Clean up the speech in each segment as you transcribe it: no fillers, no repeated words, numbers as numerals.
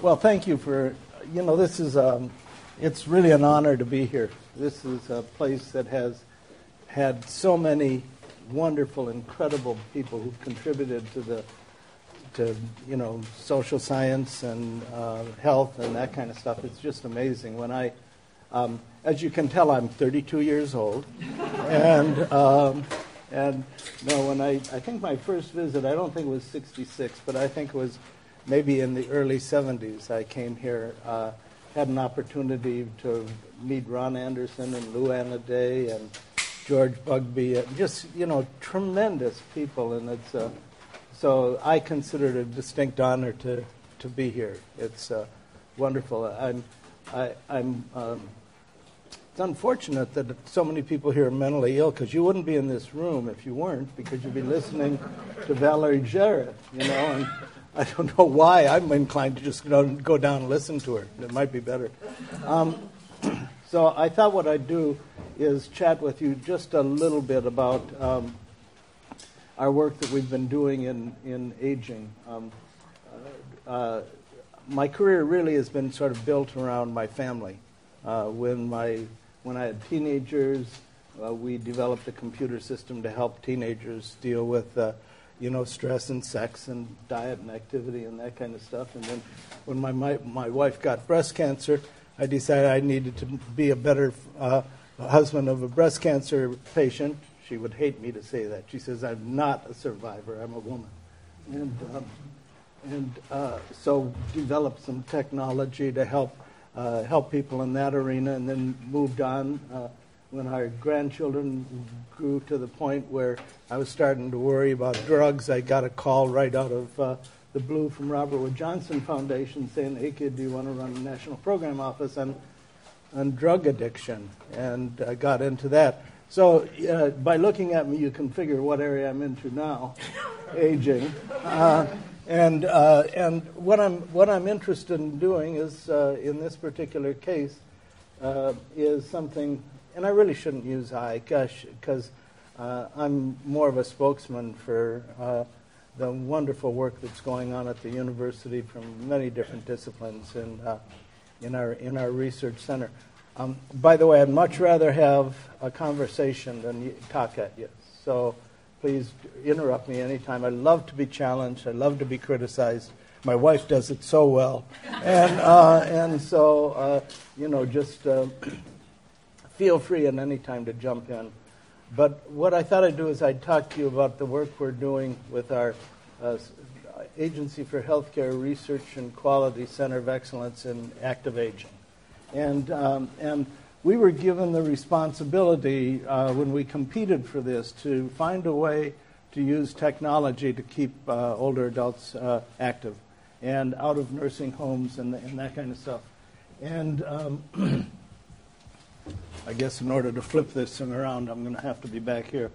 Well, thank you for, this is, it's really an honor to be here. This is a place that has had so many wonderful, incredible people who've contributed to social science and health and that kind of stuff. It's just amazing. When as you can tell, I'm 32 years old, and when I think my first visit, I don't think it was 66, but I think it was maybe in the early 70s. I came here, had an opportunity to meet Ron Anderson and Lou Anna Day and George Bugbee, and just tremendous people, and so I consider it a distinct honor to be here. It's wonderful. It's unfortunate that so many people here are mentally ill, because you wouldn't be in this room if you weren't, because you'd be listening to Valerie Jarrett, and I don't know why. I'm inclined to just go down and listen to her. It might be better. So I thought what I'd do is chat with you just a little bit about our work that we've been doing in aging. My career really has been sort of built around my family. When I had teenagers, we developed a computer system to help teenagers deal with stress and sex and diet and activity and that kind of stuff. And then when my wife got breast cancer, I decided I needed to be a better husband of a breast cancer patient. She would hate me to say that. She says, I'm not a survivor, I'm a woman. And so developed some technology to help people in that arena, and then moved on. When our grandchildren grew to the point where I was starting to worry about drugs, I got a call right out of the blue from Robert Wood Johnson Foundation saying, hey kid, do you want to run a national program office on drug addiction? And I got into that. So by looking at me, you can figure what area I'm into now, aging. And what I'm interested in doing is, in this particular case, is something, and I really shouldn't use I, because I'm more of a spokesman for the wonderful work that's going on at the university from many different disciplines in our research center. By the way, I'd much rather have a conversation than talk at you. So please interrupt me anytime. I love to be challenged. I love to be criticized. My wife does it so well. And so, just feel free at any time to jump in. But what I thought I'd do is I'd talk to you about the work we're doing with our Agency for Healthcare Research and Quality Center of Excellence in Active Aging. And we were given the responsibility when we competed for this to find a way to use technology to keep older adults active and out of nursing homes and that kind of stuff. And I guess in order to flip this thing around, I'm going to have to be back here.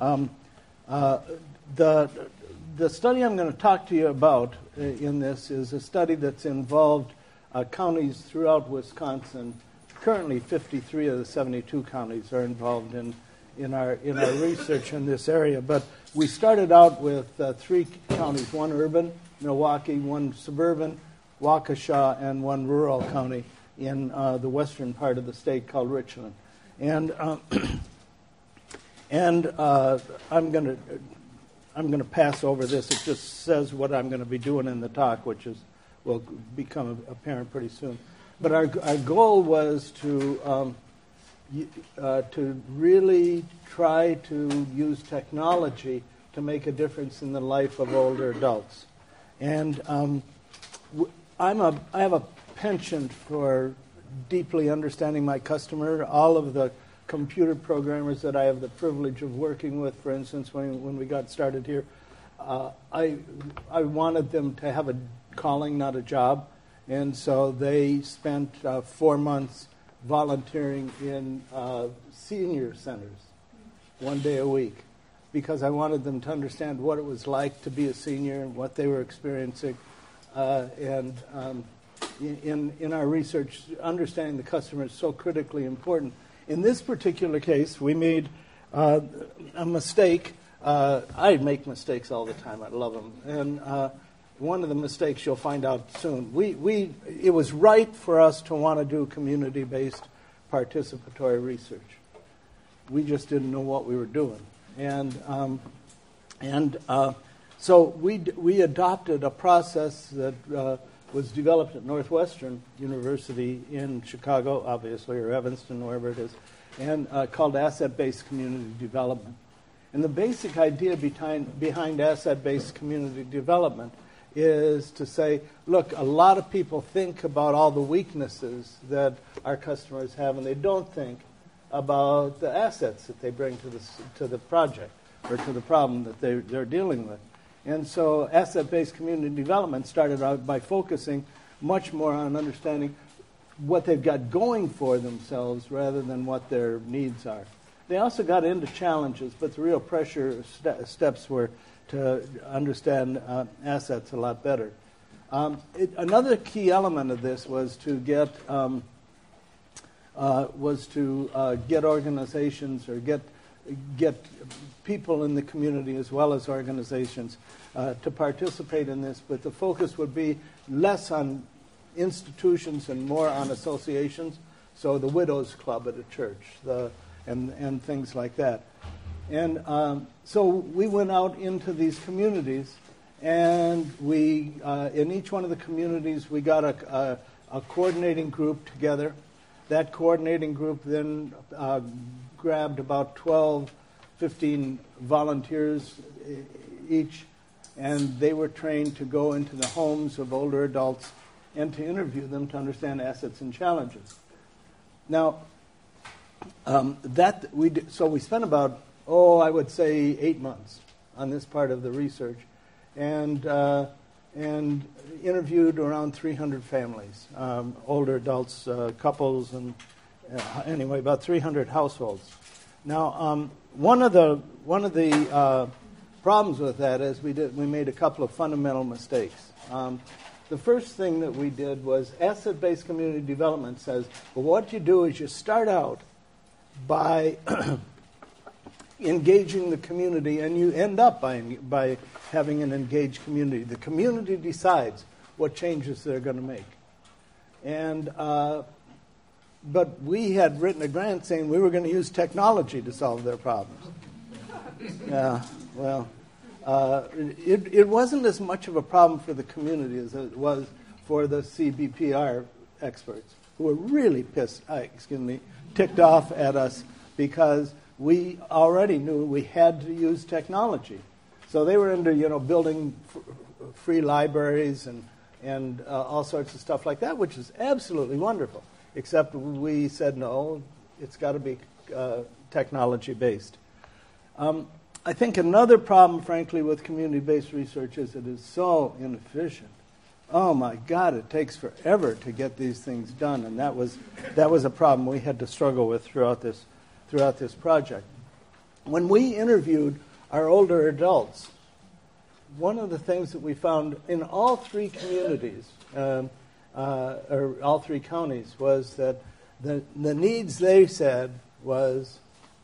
The study I'm going to talk to you about in this is a study that's involved counties throughout Wisconsin. Currently, 53 of the 72 counties are involved in our research in this area. But we started out with 3 counties: one urban, Milwaukee; one suburban, Waukesha; and one rural county in the western part of the state called Richland. And I'm going to pass over this. It just says what I'm going to be doing in the talk, which will become apparent pretty soon. But our goal was to really try to use technology to make a difference in the life of older adults. And I have a penchant for deeply understanding my customer. All of the computer programmers that I have the privilege of working with, for instance, when we got started here, I wanted them to have a calling, not a job. And so they spent 4 months volunteering in senior centers 1 day a week, because I wanted them to understand what it was like to be a senior and what they were experiencing. In our research, understanding the customer is so critically important. In this particular case, we made a mistake. I make mistakes all the time. I love them. one of the mistakes you'll find out soon. It was right for us to want to do community-based participatory research. We just didn't know what we were doing. So we adopted a process that was developed at Northwestern University in Chicago, obviously, or Evanston, wherever it is, and called asset-based community development. And the basic idea behind asset-based community development is to say, look, a lot of people think about all the weaknesses that our customers have, and they don't think about the assets that they bring to the project or to the problem that they're dealing with. And so asset-based community development started out by focusing much more on understanding what they've got going for themselves rather than what their needs are. They also got into challenges, but the real pressure steps were to understand assets a lot better. Another key element of this was to get organizations or get people in the community as well as organizations to participate in this, but the focus would be less on institutions and more on associations. So the Widows Club at a church, and things like that. And so we went out into these communities, and we in each one of the communities we got a coordinating group together. That coordinating group then grabbed about 12, 15 volunteers each, and they were trained to go into the homes of older adults and to interview them to understand assets and challenges. Now, so we spent about, I would say 8 months on this part of the research, and interviewed around 300 families, older adults, couples, and anyway, about 300 households. Now, one of the problems with that is we made a couple of fundamental mistakes. The first thing that we did was asset-based community development says, well, what you do is you start out by engaging the community, and you end up by having an engaged community. The community decides what changes they're going to make. And but we had written a grant saying we were going to use technology to solve their problems. Yeah, well, it wasn't as much of a problem for the community as it was for the CBPR experts, who were really ticked off at us because we already knew we had to use technology. So they were into, building free libraries and all sorts of stuff like that, which is absolutely wonderful. Except we said, no, it's got to be technology-based. I think another problem, frankly, with community-based research is it is so inefficient. Oh my God, it takes forever to get these things done, and that was a problem we had to struggle with throughout this project. When we interviewed our older adults, one of the things that we found in all three communities, or all three counties, was that the needs they said was,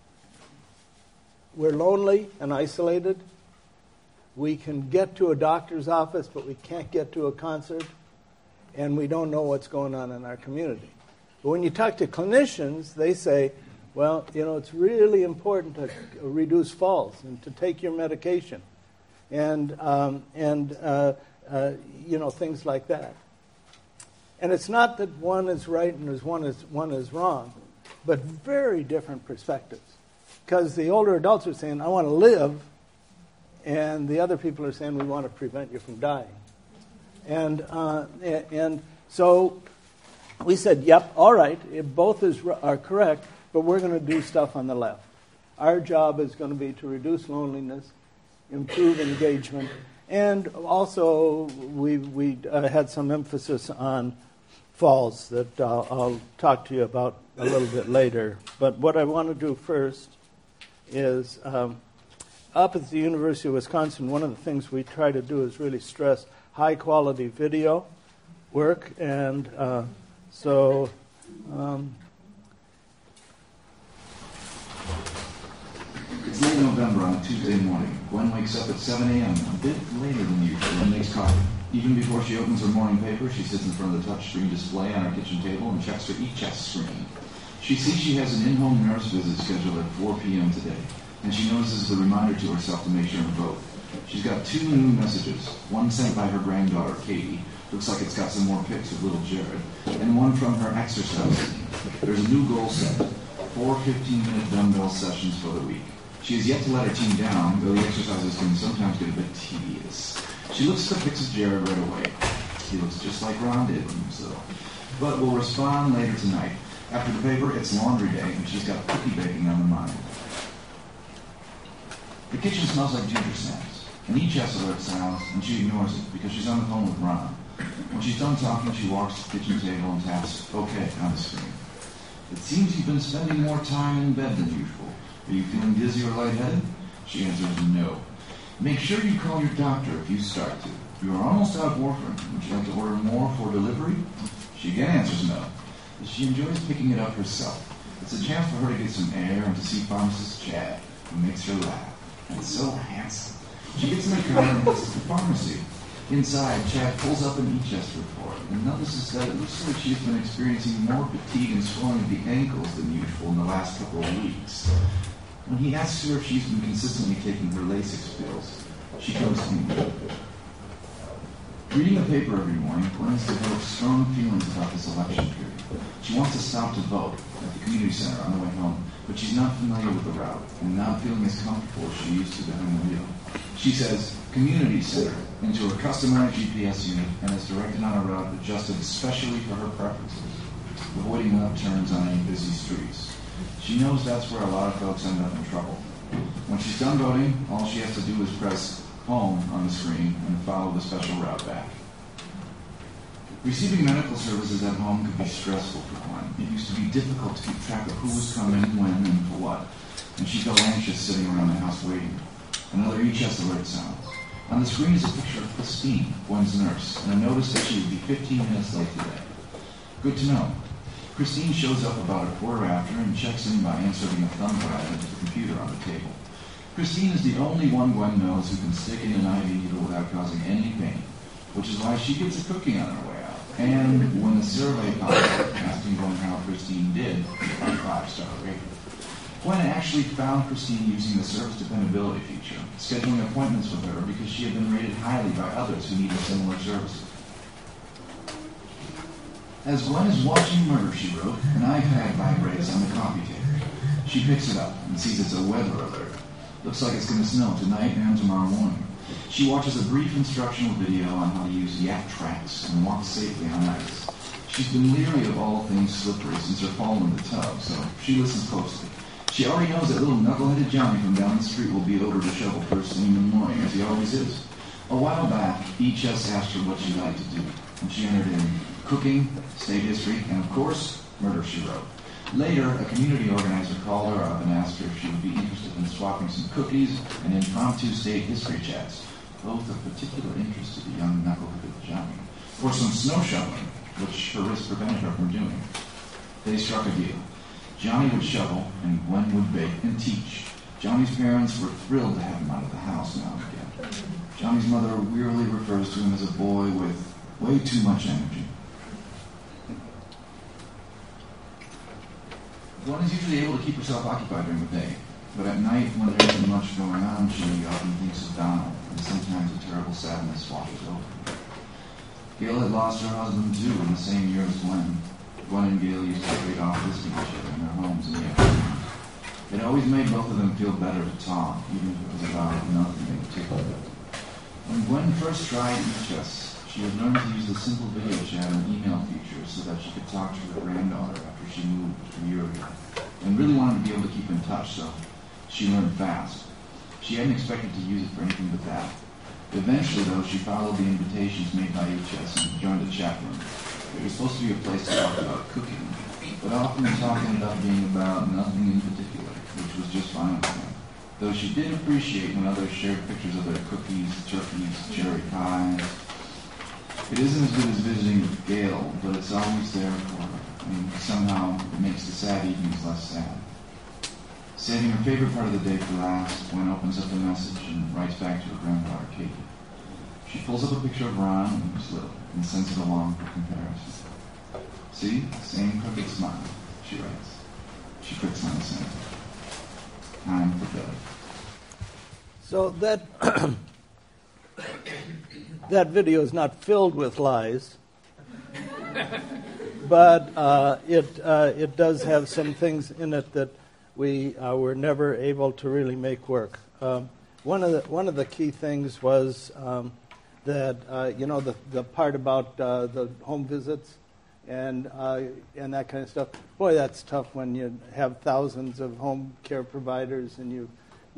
we're lonely and isolated. We can get to a doctor's office, but we can't get to a concert, and we don't know what's going on in our community. But when you talk to clinicians, they say, well, it's really important to reduce falls and to take your medication, and things like that. And it's not that one is right and one is wrong, but very different perspectives. Because the older adults are saying, I want to live, and the other people are saying, we want to prevent you from dying. And so we said, yep, all right, both are correct, but we're going to do stuff on the left. Our job is going to be to reduce loneliness, improve engagement, and also we had some emphasis on falls that I'll talk to you about a little bit later. But what I want to do first is, up at the University of Wisconsin, one of the things we try to do is really stress high-quality video work, and late November on a Tuesday morning. Gwen wakes up at 7 a.m., a bit later than usual, and makes coffee. Even before she opens her morning paper, she sits in front of the touchscreen display on her kitchen table and checks her e-chest screen. She sees she has an in-home nurse visit scheduled at 4 p.m. today, and she notices the reminder to herself to make sure and vote. She's got 2 new messages, one sent by her granddaughter, Katie. Looks like it's got some more pics of little Jared, and one from her exercise team. There's a new goal set, 4 15-minute dumbbell sessions for the week. She has yet to let her team down, though the exercises can sometimes get a bit tedious. She looks at the pics of Jared right away. He looks just like Ron did when he was little. But will respond later tonight. After the paper, it's laundry day, and she's got cookie baking on her mind. The kitchen smells like ginger snaps. An e-chest alert sounds, and she ignores it because she's on the phone with Ron. When she's done talking, she walks to the kitchen table and taps OK on the screen. It seems you've been spending more time in bed than usual. Are you feeling dizzy or lightheaded? She answers no. Make sure you call your doctor if you start to. You are almost out of warfarin. Would you like to order more for delivery? She again answers no. But she enjoys picking it up herself. It's a chance for her to get some air and to see pharmacist Chad, who makes her laugh. And so handsome. She gets in the car and heads to the pharmacy. Inside, Chad pulls up an e-chest report and notices that it looks like she's been experiencing more fatigue and swelling of the ankles than usual in the last couple of weeks. When he asks her if she's been consistently taking her Lasix pills, she goes in. Reading the paper every morning, Gwen has developed strong feelings about this election period. She wants to stop to vote at the community center on the way home, but she's not familiar with the route and not feeling as comfortable as she used to behind the wheel. She says, community center, into her customized GPS unit and is directed on a route adjusted especially for her preferences, avoiding left turns on any busy streets. She knows that's where a lot of folks end up in trouble. When she's done voting, all she has to do is press home on the screen and follow the special route back. Receiving medical services at home could be stressful for Gwen. It used to be difficult to keep track of who was coming, when, and for what, and she felt anxious sitting around the house waiting. Another e-chest alert sounds. On the screen is a picture of Christine, Gwen's nurse, and a notice that she would be 15 minutes late today. Good to know. Christine shows up about a quarter after and checks in by inserting a thumb drive into the computer on the table. Christine is the only one Gwen knows who can stick in an IV needle without causing any pain, which is why she gets a cookie on her way out. And when the survey popped up asking Gwen how Christine did, a 5-star rating. Gwen actually found Christine using the service dependability feature, scheduling appointments with her because she had been rated highly by others who needed similar services. As Gwen is watching Murder, She Wrote, an iPad vibrates on the coffee table. She picks it up and sees it's a weather alert. Looks like it's going to snow tonight and tomorrow morning. She watches a brief instructional video on how to use yak tracks and walk safely on ice. She's been leery of all things slippery since her fall in the tub, so she listens closely. She already knows that little knuckleheaded Johnny from down the street will be over to shovel first thing in the morning, as he always is. A while back, E-Chess asked her what she'd like to do, and she entered in cooking, state history, and of course, Murder, She Wrote. Later, a community organizer called her up and asked her if she would be interested in swapping some cookies and impromptu state history chats, both of particular interest to the young knuckleheaded Johnny, or some snow shoveling, which her wrist prevented her from doing. They struck a deal. Johnny would shovel, and Gwen would bake and teach. Johnny's parents were thrilled to have him out of the house now and again. Johnny's mother wearily refers to him as a boy with way too much energy. Gwen is usually able to keep herself occupied during the day, but at night, when there isn't much going on, she often thinks of Donald, and sometimes a terrible sadness washes over her. Gail had lost her husband, too, in the same year as Gwen. Gwen and Gail used to trade off visiting each other in their homes in the afternoon. It always made both of them feel better to talk, even if it was about nothing in particular. When Gwen first tried E-Chess, she had learned to use the simple video chat and email features so that she could talk to her granddaughter after she moved a year ago, and really wanted to be able to keep in touch, so she learned fast. She hadn't expected to use it for anything but that. Eventually, though, she followed the invitations made by E-Chess and joined a chat room. It was supposed to be a place to talk about cooking, but often the talk ended up being about nothing in particular, which was just fine with her. Though she did appreciate when others shared pictures of their cookies, turkeys, cherry pies. It isn't as good as visiting with Gail, but it's always there for her, and somehow it makes the sad evenings less sad. Saving her favorite part of the day for last, Gwen opens up the message and writes back to her granddaughter, Katie. She pulls up a picture of Ron and Slip and sends it along for comparison. See? Same crooked smile, she writes. She clicks on send. Time for bed. So that video is not filled with lies, but it does have some things in it that we were never able to really make work. One of the key things was that the part about the home visits and that kind of stuff. Boy, that's tough when you have thousands of home care providers and you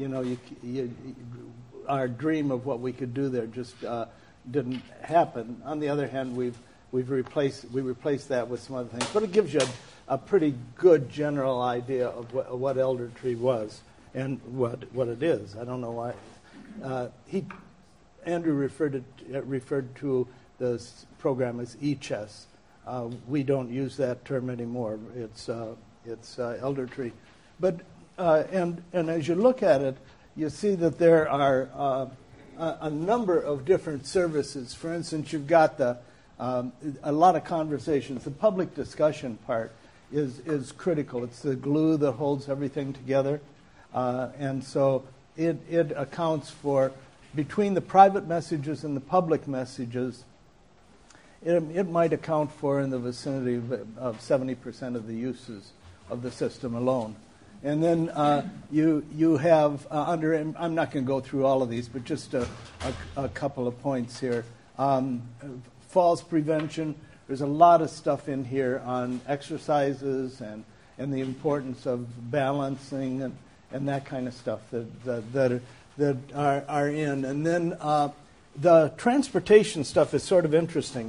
our dream of what we could do there just didn't happen. On the other hand, we replaced that with some other things, but it gives you a pretty good general idea of what Elder Tree was and what it is. I don't know why Andrew referred to this program as eChess. We don't use that term anymore. It's Elder Tree, but and as you look at it, you see that there are a number of different services. For instance, you've got a lot of conversations. The public discussion part is critical. It's the glue that holds everything together, and so it accounts for, between the private messages and the public messages, it might account for in the vicinity of 70% of the uses of the system alone. And then you have I'm not going to go through all of these, but just a couple of points here. Falls prevention. There's a lot of stuff in here on exercises and the importance of balancing and that kind of stuff that are in. And then the transportation stuff is sort of interesting.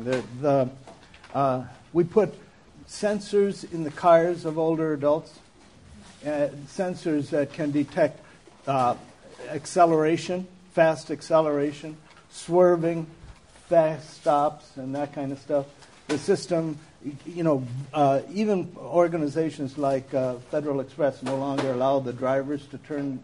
We put sensors in the cars of older adults. Sensors that can detect acceleration, fast acceleration, swerving, fast stops, and that kind of stuff. The system, even organizations like Federal Express no longer allow the drivers to turn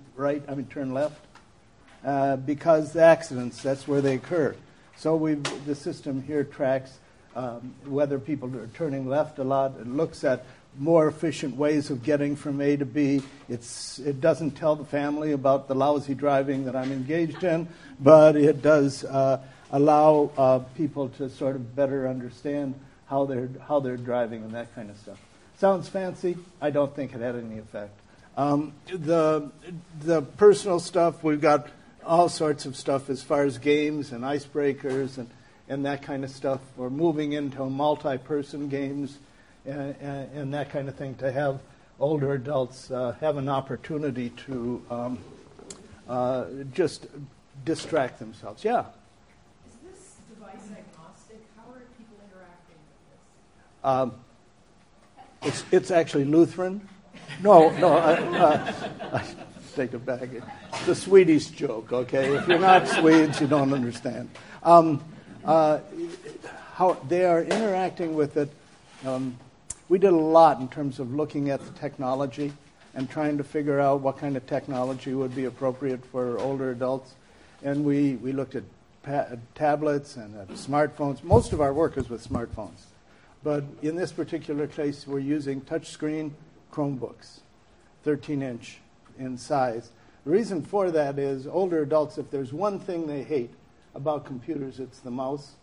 left, because the accidents, that's where they occur. So the system here tracks whether people are turning left a lot. It looks at more efficient ways of getting from A to B. It doesn't tell the family about the lousy driving that I'm engaged in, but it does allow people to sort of better understand how they're driving and that kind of stuff. Sounds fancy. I don't think it had any effect. The personal stuff, we've got all sorts of stuff as far as games and icebreakers and that kind of stuff. We're moving into multi-person games and that kind of thing, to have older adults have an opportunity to just distract themselves. Yeah? Is this device agnostic? How are people interacting with this? It's actually Lutheran. No, I take it back. It's a Swedish joke, okay? If you're not Swedes, you don't understand. How they are interacting with it. We did a lot in terms of looking at the technology and trying to figure out what kind of technology would be appropriate for older adults. And we looked at tablets and at smartphones. Most of our work is with smartphones. But in this particular case, we're using touchscreen Chromebooks, 13-inch in size. The reason for that is older adults, if there's one thing they hate about computers, it's the mouse.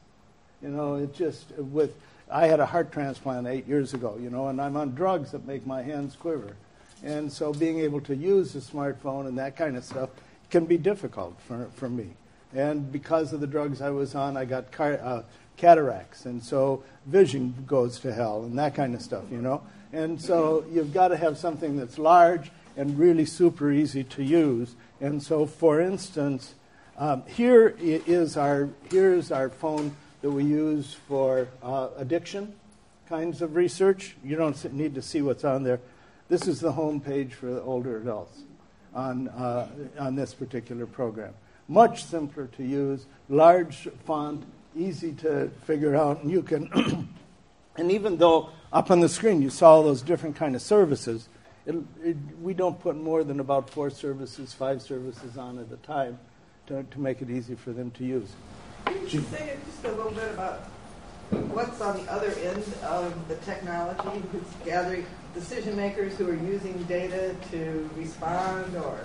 I had a heart transplant 8 years ago, and I'm on drugs that make my hands quiver. And so being able to use a smartphone and that kind of stuff can be difficult for me. And because of the drugs I was on, I got cataracts, and so vision goes to hell and that kind of stuff, And so you've got to have something that's large and really super easy to use. And so, for instance, here's our phone that we use for addiction kinds of research. You don't need to see what's on there. This is the home page for the older adults on this particular program. Much simpler to use, large font, easy to figure out, and you can. And even though up on the screen you saw all those different kind of services, we don't put more than about 4 services, 5 services on at a time to make it easy for them to use. Can you say just a little bit about what's on the other end of the technology? Who's gathering decision makers who are using data to respond, or?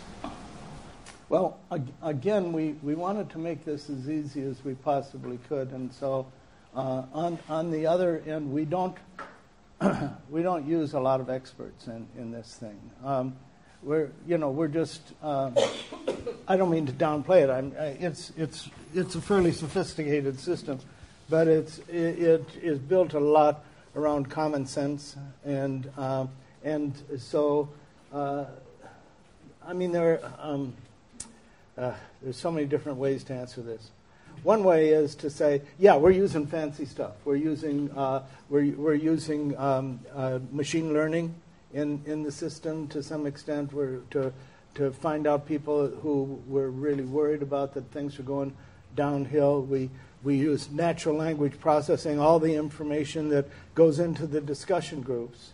Well, again, we wanted to make this as easy as we possibly could, and so on the other end, we don't use a lot of experts in this thing. We're just. I don't mean to downplay it. It's a fairly sophisticated system, but it is built a lot around common sense, and so I mean there's so many different ways to answer this. One way is to say, yeah, we're using fancy stuff. We're using machine learning in the system to some extent. We're to find out people who were really worried about that things are going downhill. We use natural language processing. All the information that goes into the discussion groups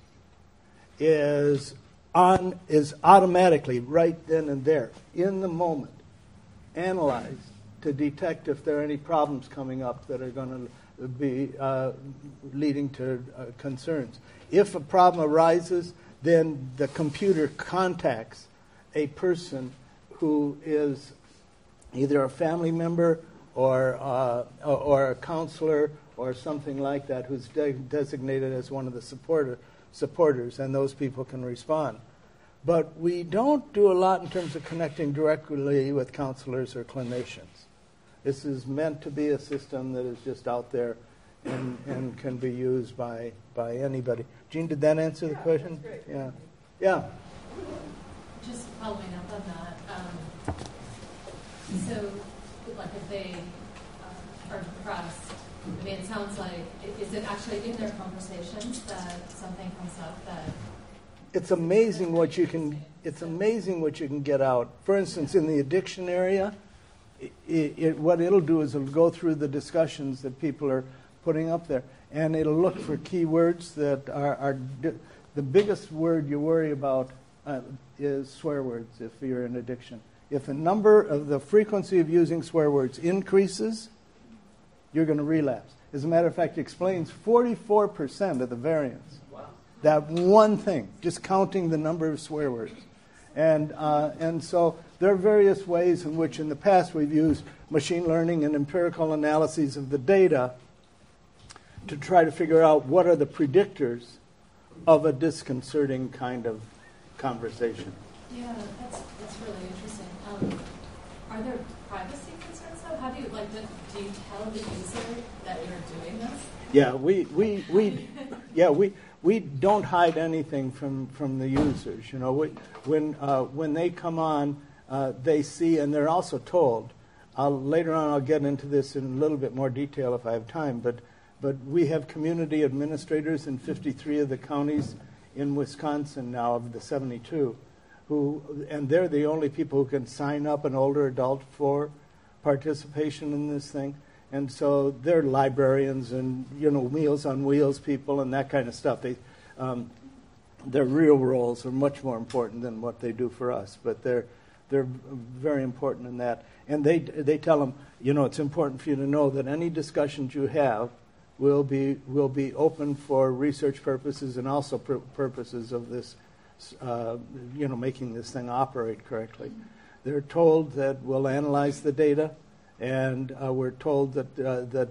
is automatically right then and there in the moment analyzed to detect if there are any problems coming up that are going to be leading to concerns. If a problem arises, then the computer contacts a person who is either a family member or a counselor or something like that, who's designated as one of the supporters, and those people can respond. But we don't do a lot in terms of connecting directly with counselors or clinicians. This is meant to be a system that is just out there and can be used by anybody. Jean, did that answer the question? That's great. Yeah. Yeah. Just following up on that. So, like, if they are depressed, I mean, it sounds like, is it actually in their conversations that something comes up that... It's amazing what you can get out. For instance, in the addiction area, what it'll do is it'll go through the discussions that people are putting up there, and it'll look for keywords that are the biggest word you worry about is swear words if you're in addiction. If the frequency of using swear words increases, you're going to relapse. As a matter of fact, it explains 44% of the variance. Wow. That one thing, just counting the number of swear words. And so there are various ways in which in the past we've used machine learning and empirical analyses of the data to try to figure out what are the predictors of a disconcerting kind of conversation. Yeah, that's really interesting. Are there privacy concerns though? How do you do you tell the user that you're doing this? Yeah, we don't hide anything from the users. You know, when they come on, they see, and they're also told. Later on, I'll get into this in a little bit more detail if I have time. But we have community administrators in 53 of the counties in Wisconsin now of the 72, and they're the only people who can sign up an older adult for participation in this thing. And so they're librarians and, Meals on Wheels people and that kind of stuff. Their real roles are much more important than what they do for us, but they're very important in that. And they tell them, it's important for you to know that any discussions you have will be open for research purposes and also purposes of this, making this thing operate correctly. They're told that we'll analyze the data. And we're told that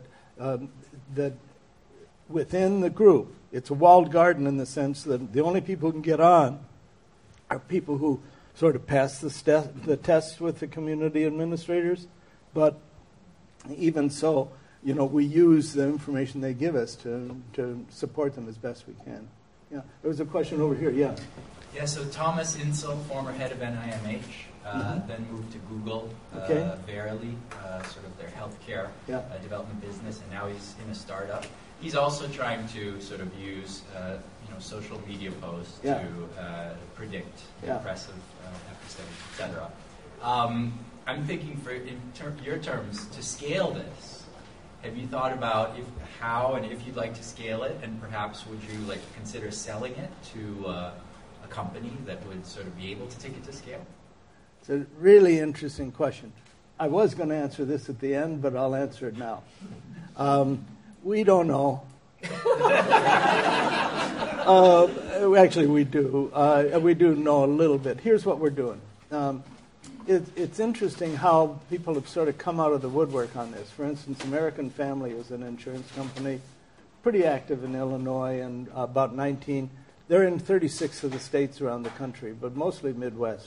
within the group, it's a walled garden in the sense that the only people who can get on are people who sort of pass the tests with the community administrators. But even so, we use the information they give us to support them as best we can. Yeah, there was a question over here. Yeah. Yeah. So Thomas Insel, former head of NIMH. Then moved to Google, Verily, sort of their healthcare development business, and now he's in a startup. He's also trying to sort of use, social media posts to predict impressive episodes, etc. I'm thinking, in your terms, to scale this. Have you thought about how and if you'd like to scale it, and perhaps would you consider selling it to a company that would sort of be able to take it to scale? It's a really interesting question. I was going to answer this at the end, but I'll answer it now. We don't know. Actually, we do. We do know a little bit. Here's what we're doing. It's interesting how people have sort of come out of the woodwork on this. For instance, American Family is an insurance company, pretty active in Illinois, and about 19. They're in 36 of the states around the country, but mostly Midwest.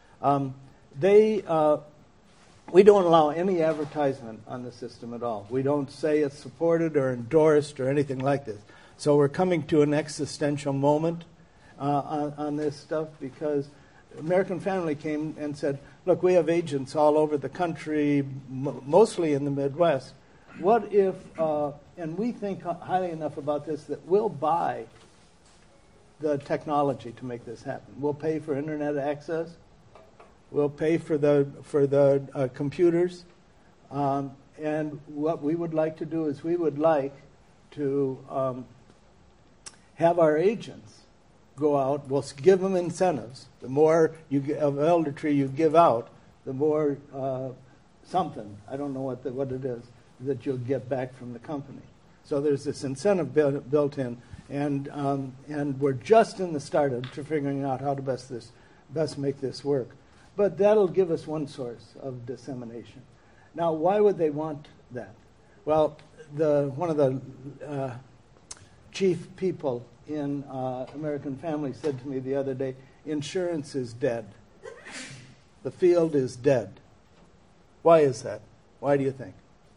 We don't allow any advertisement on the system at all. We don't say it's supported or endorsed or anything like this. So we're coming to an existential moment on this stuff because American Family came and said, look, we have agents all over the country, mostly in the Midwest. What if, and we think highly enough about this that we'll buy the technology to make this happen. We'll pay for internet access. We'll pay for the computers. And what we would like to do is we would like to have our agents go out. We'll give them incentives. The more of Elder Tree you give out, the more something, I don't know what it is, that you'll get back from the company. So there's this incentive built in, and we're just in the start of figuring out how to best make this work. But that'll give us one source of dissemination. Now, why would they want that? Well, one of the chief people in American Family said to me the other day, insurance is dead. The field is dead. Why is that? Why do you think?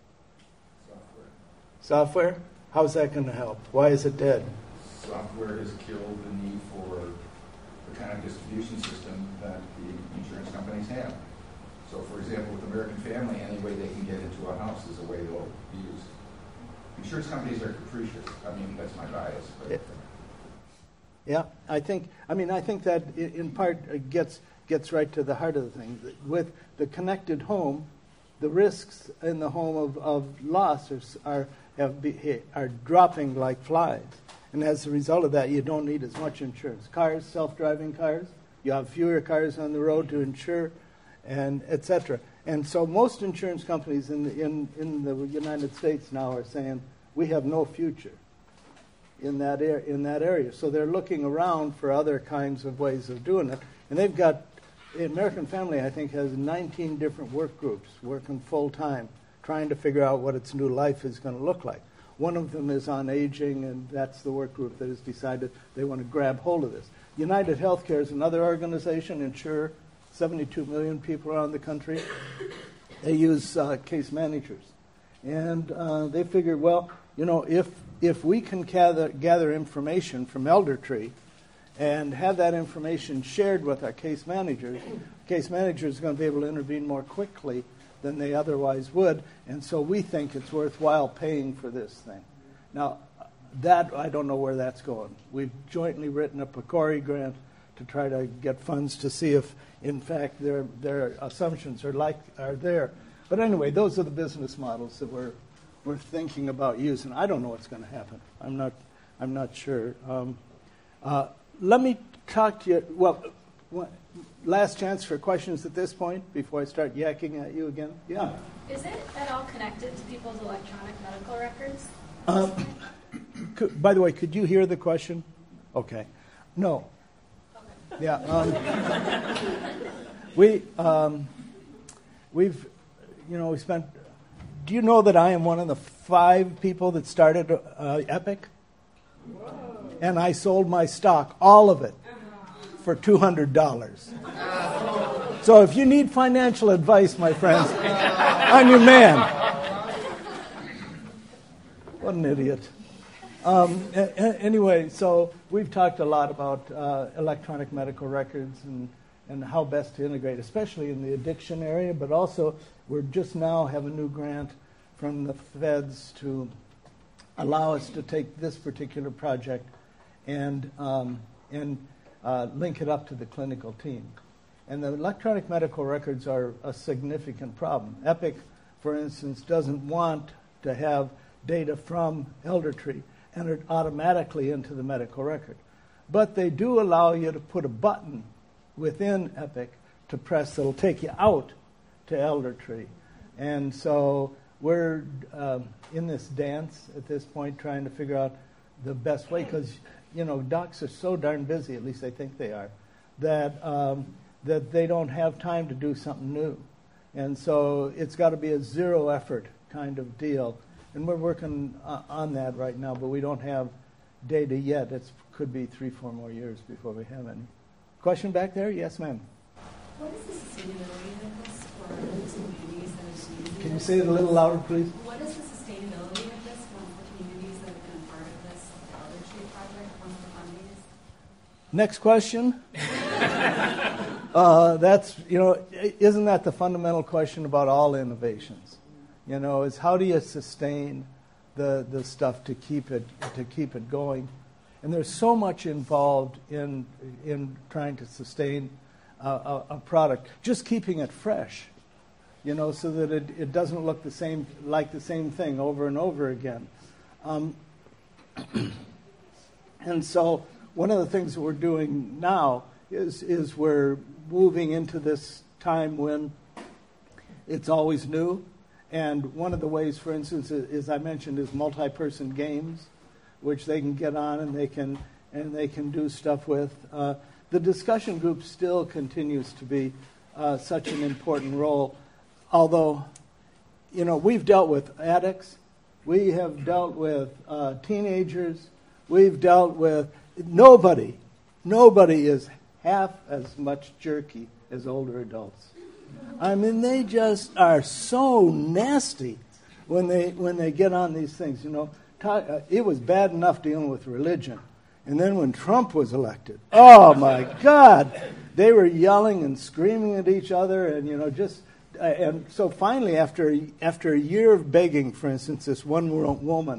Software? How's that going to help? Why is it dead? Software has killed the need for the kind of distribution system that the insurance companies have. So, for example, with American Family, any way they can get into a house is a way they'll be used. Insurance companies are capricious. I mean, that's my bias. But yeah, I think that in part gets right to the heart of the thing. With the connected home, the risks in the home of loss are dropping like flies. And as a result of that, you don't need as much insurance. Cars, self-driving cars, you have fewer cars on the road to insure, and et cetera. And so most insurance companies in the United States now are saying, we have no future in that area. So they're looking around for other kinds of ways of doing it. And they've got, American Family, I think, has 19 different work groups working full-time, trying to figure out what its new life is going to look like. One of them is on aging, and that's the work group that has decided they want to grab hold of this. United Healthcare is another organization, insure 72 million people around the country. They use case managers. And they figured, well, if we can gather information from Elder Tree and have that information shared with our case managers are going to be able to intervene more quickly than they otherwise would, and so we think it's worthwhile paying for this thing. Now, that I don't know where that's going. We've jointly written a PCORI grant to try to get funds to see if, in fact, their assumptions are there. But anyway, those are the business models that we're thinking about using. I don't know what's going to happen. I'm not sure. Let me talk to you. Well, last chance for questions at this point before I start yakking at you again. Yeah. Is it at all connected to people's electronic medical records? By the way, could you hear the question? Okay. No. Okay. Yeah. We've spent. Do you know that I am one of the 5 people that started Epic? Whoa. And I sold my stock, all of it, for $200. So if you need financial advice, my friends, I'm your man. What an idiot. Anyway, so we've talked a lot about electronic medical records and how best to integrate, especially in the addiction area, but also we're just now have a new grant from the feds to allow us to take this particular project and link it up to the clinical team. And the electronic medical records are a significant problem. Epic, for instance, doesn't want to have data from Elder Tree entered automatically into the medical record. But they do allow you to put a button within Epic to press that'll take you out to ElderTree. And so we're in this dance at this point trying to figure out the best way because, docs are so darn busy, at least they think they are, that they don't have time to do something new. And so it's got to be a zero effort kind of deal. And we're working on that right now, but we don't have data yet. It could be 3-4 more years before we have any. Question back there? Yes, ma'am. What is the sustainability of this for those communities that are using? Can you say it a little louder, please? What is the sustainability of this for the communities that have been a part of this ElderTree project once the funding is? Next question. Isn't that the fundamental question about all innovations? Is how do you sustain the stuff to keep it going? And there's so much involved in trying to sustain a product, just keeping it fresh, so that it doesn't look the same thing over and over again. And so one of the things that we're doing now is we're moving into this time when it's always new. And one of the ways, for instance, as I mentioned, is multi-person games, which they can get on and they can do stuff with. The discussion group still continues to be such an important role, although, we've dealt with addicts, we have dealt with teenagers, we've dealt with nobody is half as much jerky as older adults. I mean, they just are so nasty when they get on these things. It was bad enough dealing with religion. And then when Trump was elected, oh my God, they were yelling and screaming at each other, and and so finally, after a year of begging, for instance, this one woman,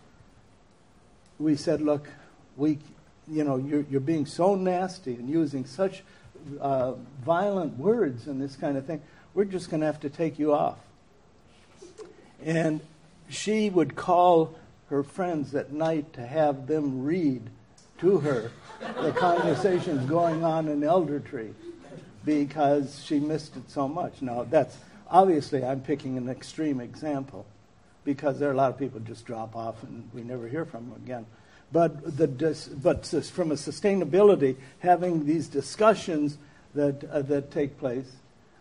we said, look, you're being so nasty and using such violent words and this kind of thing. We're just going to have to take you off. And she would call her friends at night to have them read to her the conversations going on in ElderTree because she missed it so much. Now, that's obviously I'm picking an extreme example because there are a lot of people just drop off and we never hear from them again. But from a sustainability, having these discussions that take place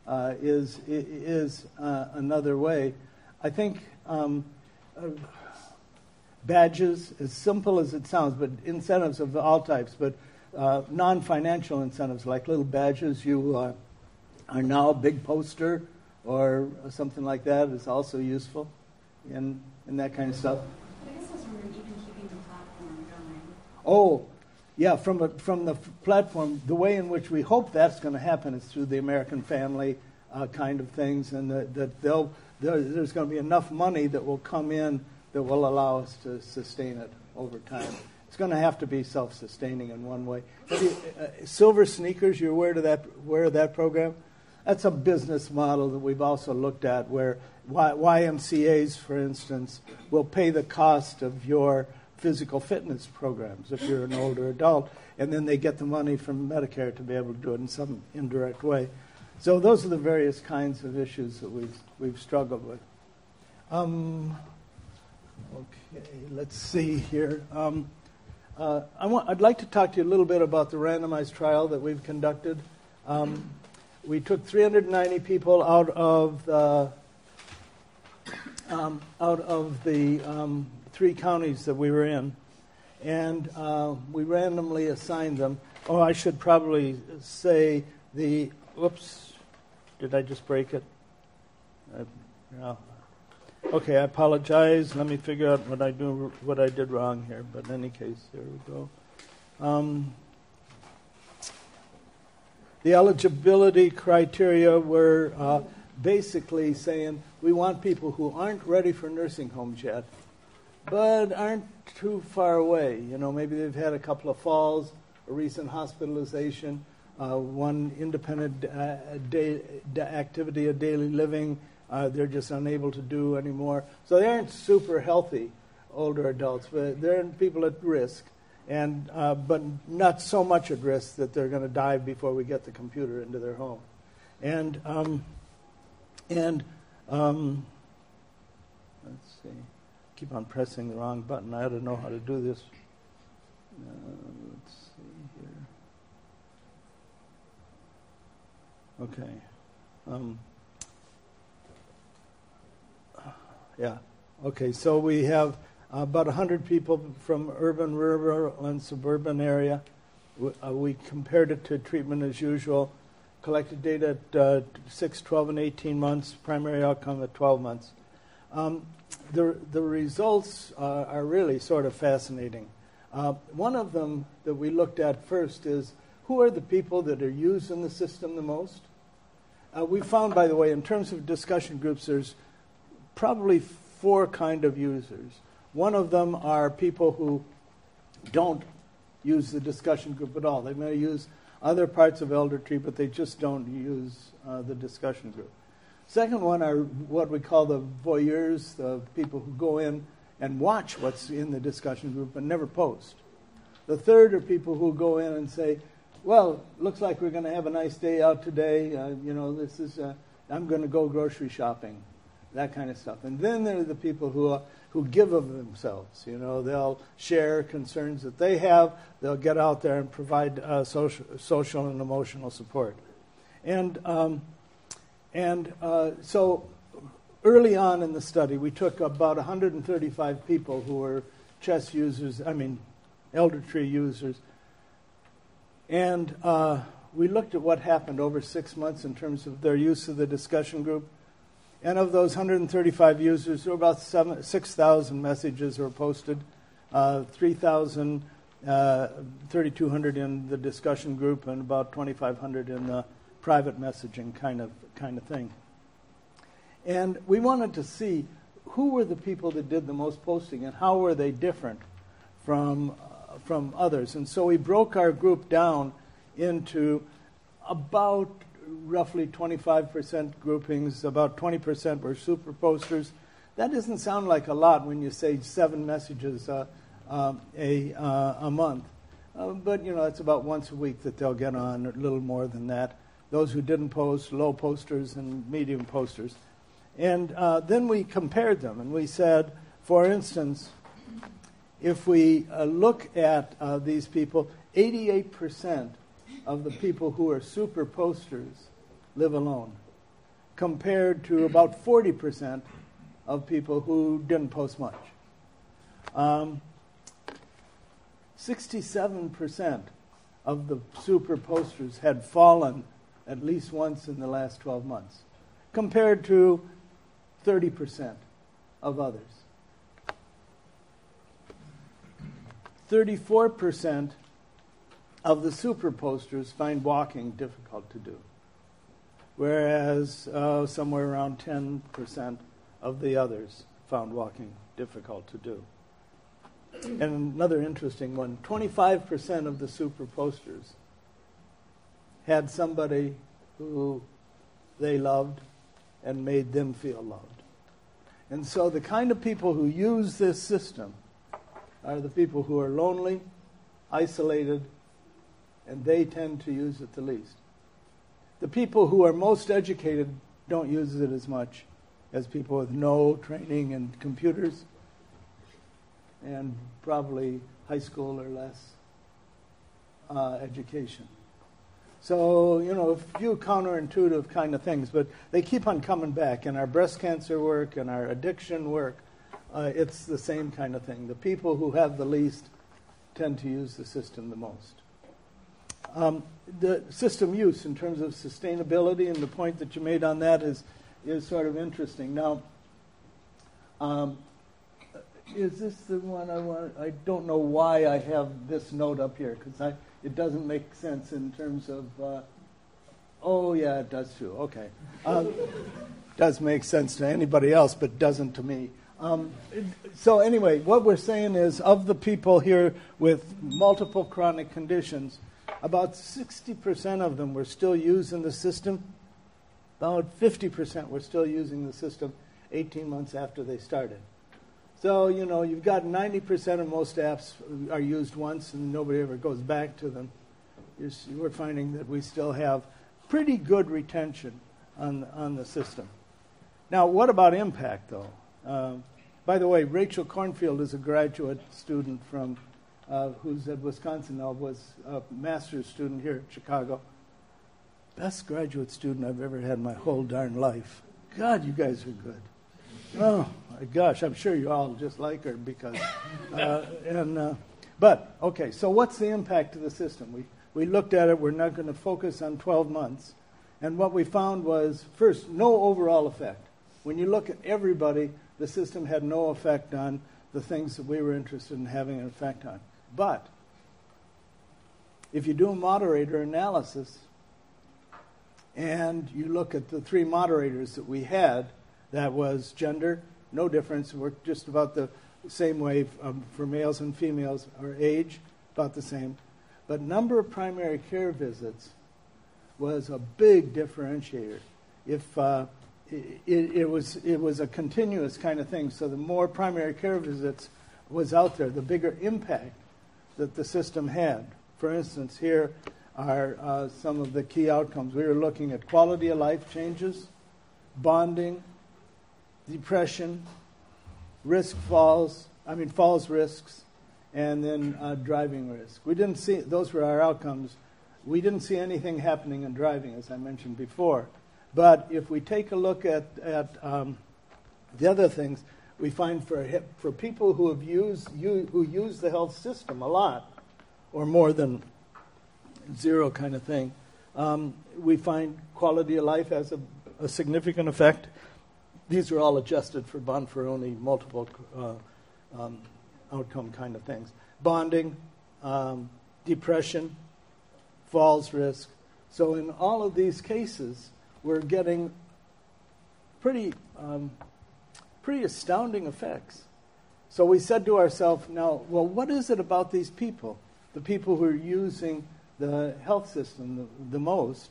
is another way. I think badges, as simple as it sounds, but incentives of all types, but non-financial incentives like little badges. You are now a big poster or something like that is also useful in that kind of stuff. I guess I was wondering, even keeping the platform going. Oh, yeah, from the platform, the way in which we hope that's going to happen is through the American Family kind of things, and that there's going to be enough money that will come in that will allow us to sustain it over time. It's going to have to be self-sustaining in one way. Silver Sneakers, you're aware of that program? That's a business model that we've also looked at where YMCAs, for instance, will pay the cost of your physical fitness programs if you're an older adult, and then they get the money from Medicare to be able to do it in some indirect way. So those are the various kinds of issues that we've struggled with. Okay, let's see here. I'd like to talk to you a little bit about the randomized trial that we've conducted. We took 390 people out of the 3 counties that we were in, and we randomly assigned them. Oh, I should probably say oops, did I just break it? No. Okay, I apologize. Let me figure out what I did wrong here. But in any case, there we go. The eligibility criteria were basically saying we want people who aren't ready for nursing homes yet, but aren't too far away. Maybe they've had a couple of falls, a recent hospitalization, one independent activity of daily living they're just unable to do anymore. So they aren't super healthy older adults, but they're people at risk. and but not so much at risk that they're going to die before we get the computer into their home. And let's see, keep on pressing the wrong button. I ought to know how to do this. Let's see here. Okay. Yeah. Okay. So we have about 100 people from urban, rural, and suburban area. We compared it to treatment as usual. Collected data at 6, 12, and 18 months. Primary outcome at 12 months. The results are really sort of fascinating. One of them that we looked at first is who are the people that are using the system the most? We found, by the way, in terms of discussion groups, there's probably 4 kind of users. One of them are people who don't use the discussion group at all. They may use other parts of Elder Tree, but they just don't use the discussion group. Second one are what we call the voyeurs, the people who go in and watch what's in the discussion group and never post. The third are people who go in and say, well, looks like we're going to have a nice day out today. This is I'm going to go grocery shopping, that kind of stuff. And then there are the people who give of themselves. They'll share concerns that they have. They'll get out there and provide social and emotional support. So early on in the study, we took about 135 people who were CHESS users, Elder Tree users, and we looked at what happened over 6 months in terms of their use of the discussion group. And of those 135 users, there were about 6,000 messages were posted, 3,000, 3,200 in the discussion group, and about 2,500 in the private messaging kind of thing. And we wanted to see who were the people that did the most posting and how were they different from others. And so we broke our group down into about roughly 25% groupings, about 20% were super posters. That doesn't sound like a lot when you say 7 messages a month. But, it's about once a week that they'll get on, a little more than that. Those who didn't post, low posters and medium posters. And then we compared them, and we said, for instance, if we look at these people, 88% of the people who are super posters live alone, compared to about 40% of people who didn't post much. 67% of the super posters had fallen at least once in the last 12 months, compared to 30% of others. 34% of the super posters find walking difficult to do, whereas somewhere around 10% of the others found walking difficult to do. And another interesting one, 25% of the super posters had somebody who they loved and made them feel loved. And so the kind of people who use this system are the people who are lonely, isolated, and they tend to use it the least. The people who are most educated don't use it as much as people with no training in computers and probably high school or less education. So, a few counterintuitive kind of things, but they keep on coming back. In our breast cancer work and our addiction work, it's the same kind of thing. The people who have the least tend to use the system the most. The system use in terms of sustainability, and the point that you made on that is sort of interesting. Now, is this the one I want? I don't know why I have this note up here, because it doesn't make sense in terms of, oh yeah, it does too, okay. Does make sense to anybody else, but doesn't to me. So anyway, what we're saying is, of the people here with multiple chronic conditions, about 60% of them were still using the system. About 50% were still using the system 18 months after they started. So, you've got 90% of most apps are used once and nobody ever goes back to them. We're finding that we still have pretty good retention on the system. Now, what about impact, though? By the way, Rachel Cornfield is a graduate student from who's at Wisconsin now, was a master's student here at Chicago. Best graduate student I've ever had in my whole darn life. God, you guys are good. Oh, my gosh, I'm sure you all just like her because... But, okay, so what's the impact of the system? We looked at it. We're not going to focus on 12 months. And what we found was, first, no overall effect. When you look at everybody, the system had no effect on the things that we were interested in having an effect on. But if you do a moderator analysis and you look at the 3 moderators that we had, that was gender, no difference. We're just about the same way for males and females. Our age, about the same. But number of primary care visits was a big differentiator. If it was a continuous kind of thing, so the more primary care visits was out there, the bigger impact that the system had. For instance, here are some of the key outcomes. We were looking at quality of life changes, bonding, depression, falls risks, and then driving risk. We didn't see, those were our outcomes. We didn't see anything happening in driving, as I mentioned before. But if we take a look at the other things, we find for people who use the health system a lot, or more than 0 kind of thing, we find quality of life has a significant effect. These are all adjusted for Bonferroni multiple outcome kind of things. Bonding, depression, falls risk. So in all of these cases, we're getting pretty astounding effects. So we said to ourselves, now, well, what is it about these people, the people who are using the health system the most,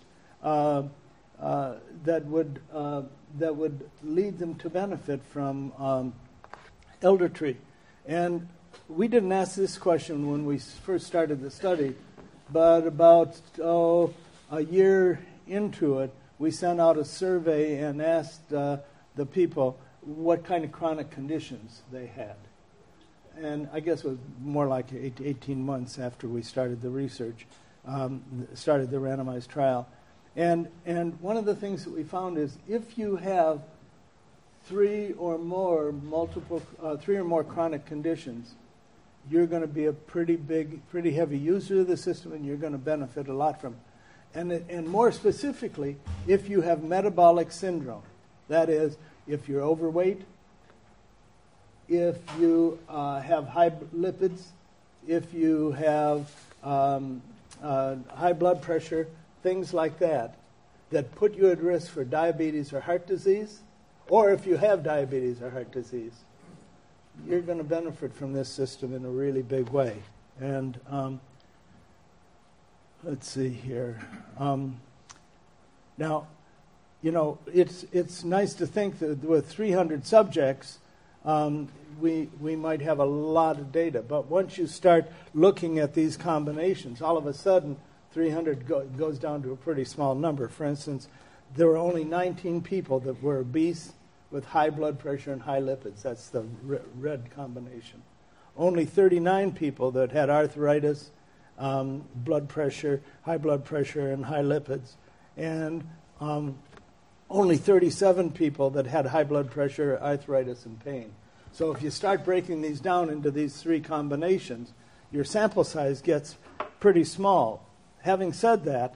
that would lead them to benefit from ElderTree? And we didn't ask this question when we first started the study, but about a year into it, we sent out a survey and asked the people what kind of chronic conditions they had. And I guess it was more like 18 months after we started the research, started the randomized trial. And one of the things that we found is if you have 3 or more chronic conditions, you're going to be a pretty heavy user of the system, and you're going to benefit a lot from it. And more specifically, if you have metabolic syndrome, that is, if you're overweight, if you have high lipids, if you have high blood pressure, things like that put you at risk for diabetes or heart disease, or if you have diabetes or heart disease, you're going to benefit from this system in a really big way. And let's see here. Now, it's nice to think that with 300 subjects, we might have a lot of data. But once you start looking at these combinations, all of a sudden 300 goes down to a pretty small number. For instance, there were only 19 people that were obese with high blood pressure and high lipids. That's the red combination. Only 39 people that had arthritis, blood pressure, high blood pressure, and high lipids. And only 37 people that had high blood pressure, arthritis, and pain. So if you start breaking these down into these 3 combinations, your sample size gets pretty small. Having said that,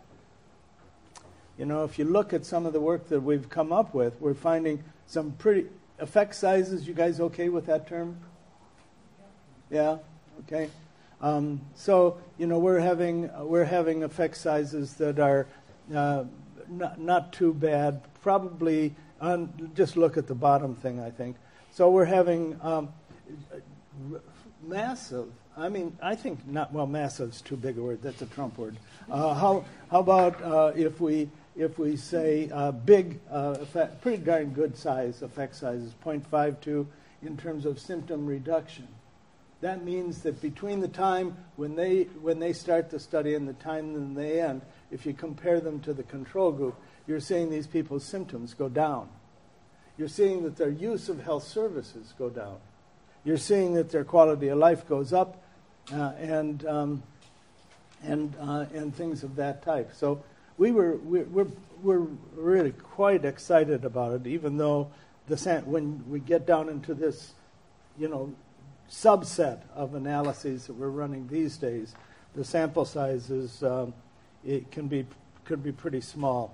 if you look at some of the work that we've come up with, we're finding some pretty effect sizes. You guys okay with that term? Yeah? Okay. So, we're having effect sizes that are not too bad. Probably, just look at the bottom thing, I think. So we're having massive. I think not. Well, massive's too big a word. That's a Trump word. How about if we say big, effect, pretty darn good size effect sizes, 0.52 in terms of symptom reduction. That means that between the time when they start the study and the time when they end, if you compare them to the control group, you're seeing these people's symptoms go down. You're seeing that their use of health services go down. You're seeing that their quality of life goes up, and things of that type. So we're really quite excited about it, even though when we get down into this, subset of analyses that we're running these days, the sample sizes could be pretty small.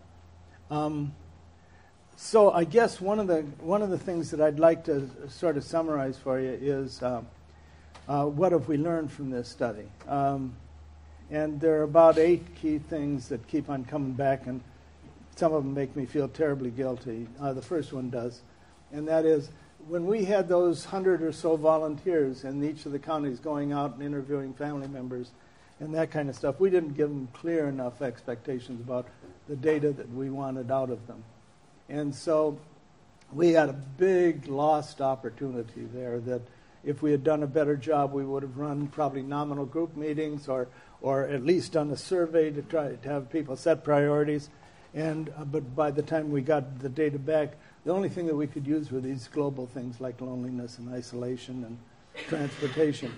So I guess one of the things that I'd like to sort of summarize for you is what have we learned from this study? And there are about 8 key things that keep on coming back, and some of them make me feel terribly guilty. The first one does, and that is when we had those 100 or so volunteers in each of the counties going out and interviewing family members and that kind of stuff, we didn't give them clear enough expectations about the data that we wanted out of them. And so we had a big lost opportunity there that if we had done a better job, we would have run probably nominal group meetings or at least done a survey to try to have people set priorities. But by the time we got the data back, the only thing that we could use were these global things like loneliness and isolation and transportation.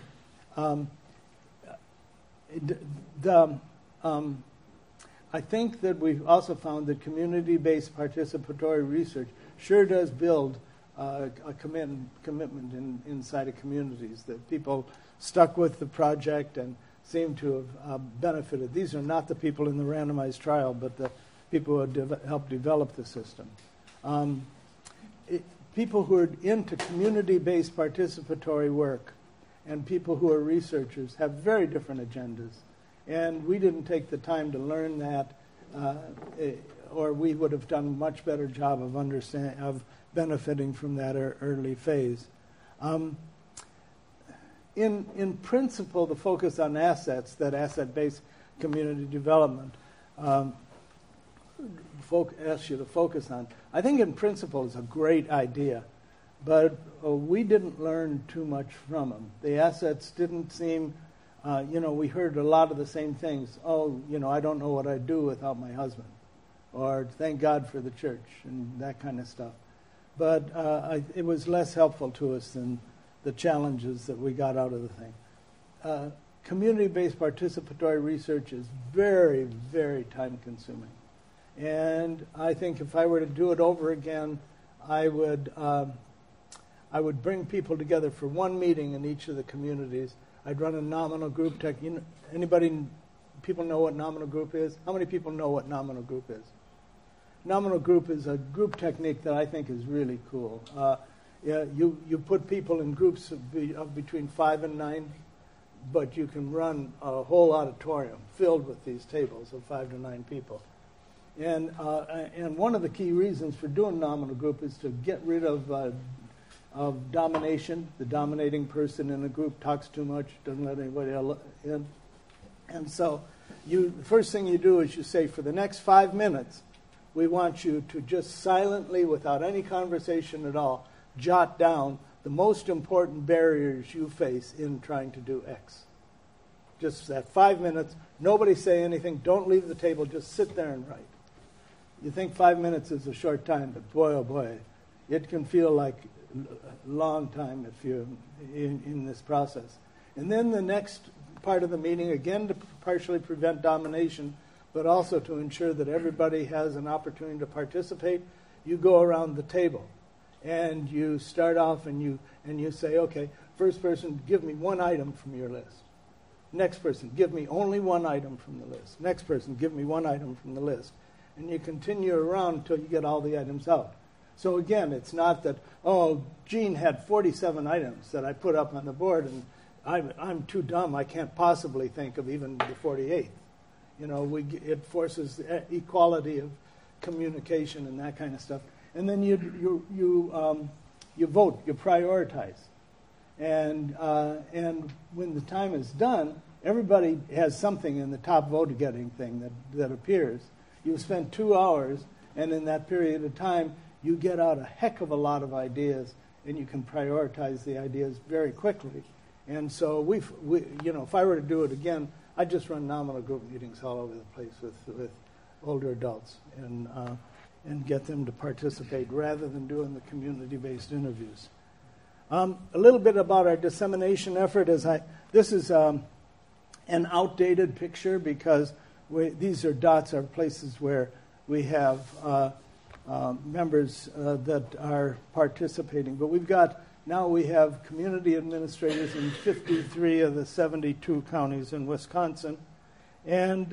I think that we've also found that community-based participatory research sure does build a commitment inside of communities, that people stuck with the project and seem to have benefited. These are not the people in the randomized trial, but the people who helped develop the system. People who are into community-based participatory work and people who are researchers have very different agendas. And we didn't take the time to learn that, or we would have done a much better job of benefiting from that early phase. In principle, the focus on assets, that asset-based community development, asks you to focus on, I think in principle is a great idea, but we didn't learn too much from them. The assets didn't seem, we heard a lot of the same things. I don't know what I'd do without my husband, or thank God for the church, and that kind of stuff. But it was less helpful to us than the challenges that we got out of the thing. Community-based participatory research is very, very time-consuming. And I think if I were to do it over again, I would bring people together for one meeting in each of the communities. I'd run a nominal group tech. People know what nominal group is? How many people know what nominal group is? Nominal group is a group technique that I think is really cool. You put people in groups of between 5 and 9, but you can run a whole auditorium filled with these tables of 5 to 9 people. And one of the key reasons for doing nominal group is to get rid of domination. The dominating person in a group talks too much, doesn't let anybody else in. And so the first thing you do is you say, for the next 5 minutes, we want you to just silently, without any conversation at all, jot down the most important barriers you face in trying to do X. Just that 5 minutes, nobody say anything, don't leave the table, just sit there and write. You think 5 minutes is a short time, but boy, oh boy, it can feel like a long time if you're in this process. And then the next part of the meeting, again to partially prevent domination, but also to ensure that everybody has an opportunity to participate, you go around the table. And you start off and you say, okay, first person, give me one item from your list. Next person, give me only one item from the list. Next person, give me one item from the list. And you continue around until you get all the items out. So again, it's not that, Gene had 47 items that I put up on the board, and I'm too dumb, I can't possibly think of even the 48th. It forces equality of communication and that kind of stuff. And then you vote, you prioritize. And when the time is done, everybody has something in the top vote-getting thing that appears. You've spent 2 hours, and in that period of time, you get out a heck of a lot of ideas, and you can prioritize the ideas very quickly. And so if I were to do it again, I'd just run nominal group meetings all over the place with older adults and get them to participate rather than doing the community-based interviews. A little bit about our dissemination effort. This is an outdated picture because these are dots are places where we have members that are participating. But we have community administrators in 53 of the 72 counties in Wisconsin, and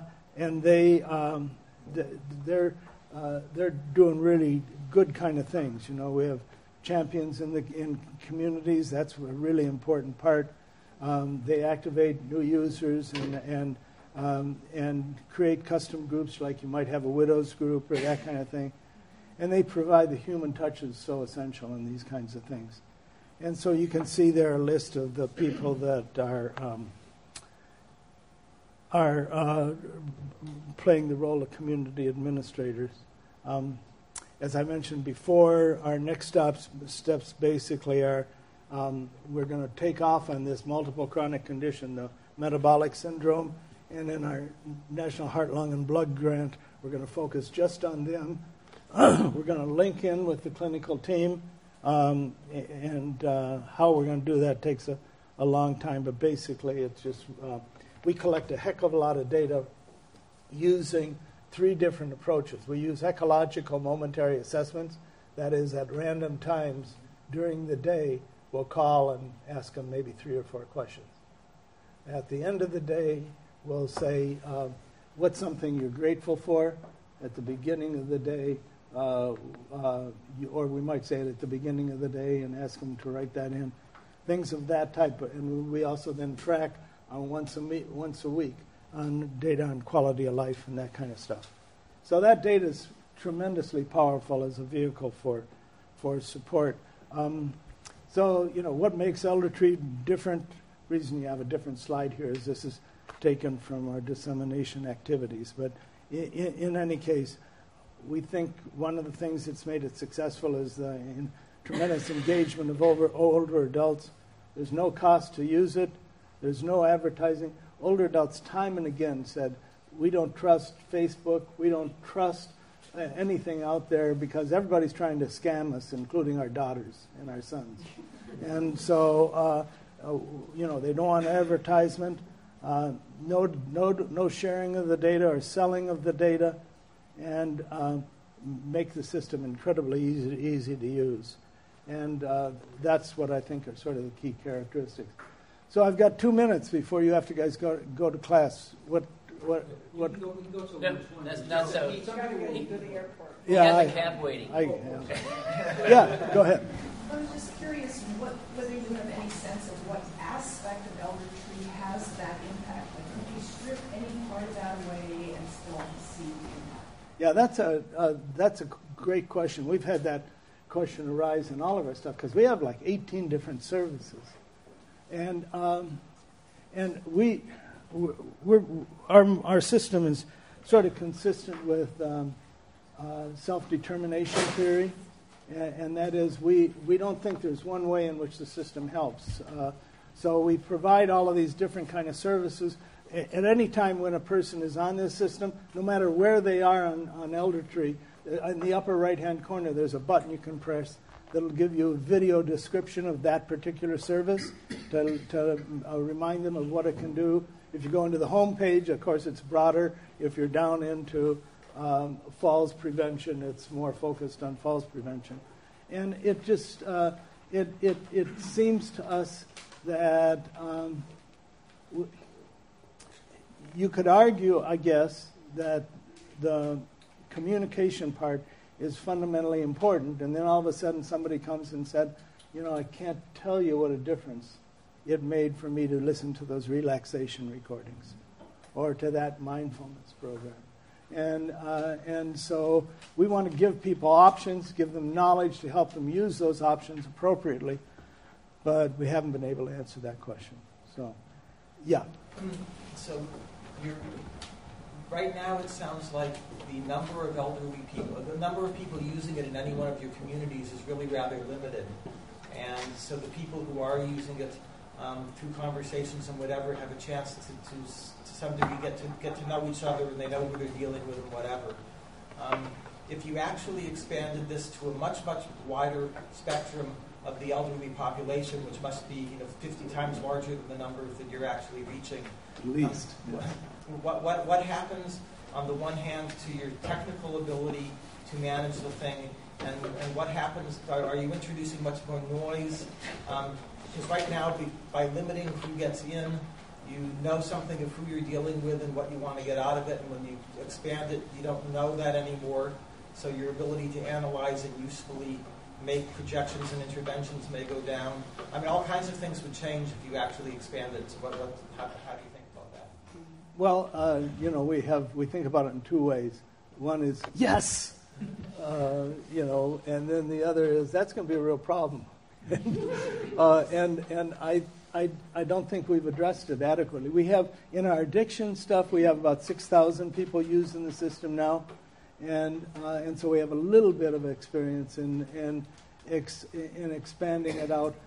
they're doing really good kind of things. We have champions in communities. That's a really important part. They activate new users and create custom groups, like you might have a widows group or that kind of thing. And they provide the human touch that's so essential in these kinds of things. And so you can see there a list of the people that are playing the role of community administrators. As I mentioned before, our next steps basically are we're going to take off on this multiple chronic condition, the metabolic syndrome, and in our National Heart, Lung, and Blood Grant, we're going to focus just on them. We're going to link in with the clinical team, and how we're going to do that takes a long time, but basically it's just we collect a heck of a lot of data using 3 different approaches. We use ecological momentary assessments, that is, at random times during the day, we'll call and ask them maybe 3 or 4 questions. At the end of the day, we'll say, what's something you're grateful for? At the beginning of the day, or we might say it at the beginning of the day and ask them to write that in. Things of that type. And we also then track once a week on data on quality of life and that kind of stuff. So that data is tremendously powerful as a vehicle for support. So, what makes ElderTree different? Reason you have a different slide here is this is taken from our dissemination activities. But in any case, we think one of the things that's made it successful is the tremendous engagement of older adults. There's no cost to use it. There's no advertising. Older adults time and again said, we don't trust Facebook. We don't trust anything out there because everybody's trying to scam us, including our daughters and our sons. And so, they don't want advertisement. No sharing of the data or selling of the data, and make the system incredibly easy to use. And that's what I think are sort of the key characteristics. So I've got 2 minutes before you have to guys go to class. What? We can go to That's so. He go to the airport. Yeah, he has a cab waiting. Yeah, go ahead. I was just curious whether you have any sense of what aspect of ElderTree has that impact. Like, could you strip any part of that away and still see the impact? Yeah, that's a great question. We've had that question arise in all of our stuff because we have like 18 different services, and our system is sort of consistent with self-determination theory. And that is, we don't think there's one way in which the system helps. So we provide all of these different kind of services. At any time when a person is on this system, no matter where they are on ElderTree, in the upper right-hand corner, there's a button you can press that'll give you a video description of that particular service to remind them of what it can do. If you go into the home page, of course, it's broader. If you're down into falls prevention, it's more focused on falls prevention. And it just, it seems to us that you could argue, I guess, that the communication part is fundamentally important, and then all of a sudden somebody comes and said, I can't tell you what a difference it made for me to listen to those relaxation recordings or to that mindfulness program. And so we want to give people options, give them knowledge to help them use those options appropriately, but we haven't been able to answer that question. So, yeah. So right now it sounds like the number of elderly people, the number of people using it in any one of your communities is really rather limited. And so the people who are using it through conversations and whatever have a chance to some degree get to know each other, and they know who they're dealing with and whatever. If you actually expanded this to a much, much wider spectrum of the elderly population, which must be 50 times larger than the numbers that you're actually reaching, at least. What happens on the one hand to your technical ability to manage the thing, and what happens? Are you introducing much more noise? Because right now, by limiting who gets in, you know something of who you're dealing with and what you want to get out of it, and when you expand it, you don't know that anymore. So your ability to analyze and usefully make projections and interventions may go down. I mean, all kinds of things would change if you actually expanded. So how do you think about that? Well, we think about it in two ways. One is yes, and then the other is that's going to be a real problem. And I don't think we've addressed it adequately. We have, in our addiction stuff, we have about 6,000 people using the system now. And so we have a little bit of experience in expanding it out.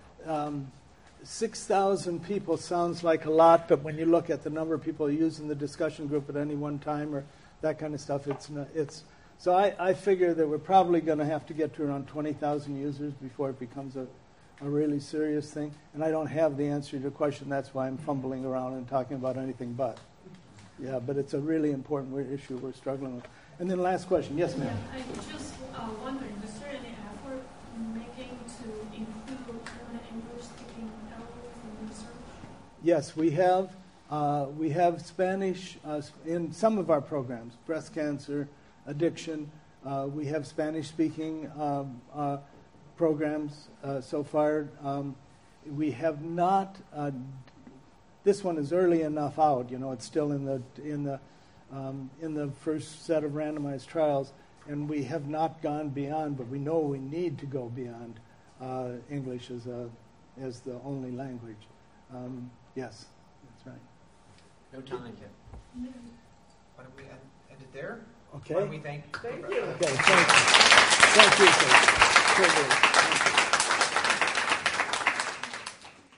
6,000 people sounds like a lot, but when you look at the number of people using the discussion group at any one time or that kind of stuff, so I figure that we're probably going to have to get to around 20,000 users before it becomes a really serious thing. And I don't have the answer to your question. That's why I'm fumbling around and talking about anything but. Yeah, but it's a really important issue we're struggling with. And then last question. Yes, ma'am. Yeah, I'm just wondering, is there any effort making to include English-speaking elderly in research? Yes, we have. We have Spanish in some of our programs, breast cancer, addiction. We have Spanish-speaking programs so far. We have not. This one is early enough out. It's still in the first set of randomized trials, and we have not gone beyond. But we know we need to go beyond English as the only language. Yes, that's right. No time yet. Why don't we end it there? Okay. Why don't we thank you. Okay, thank you. Thank you.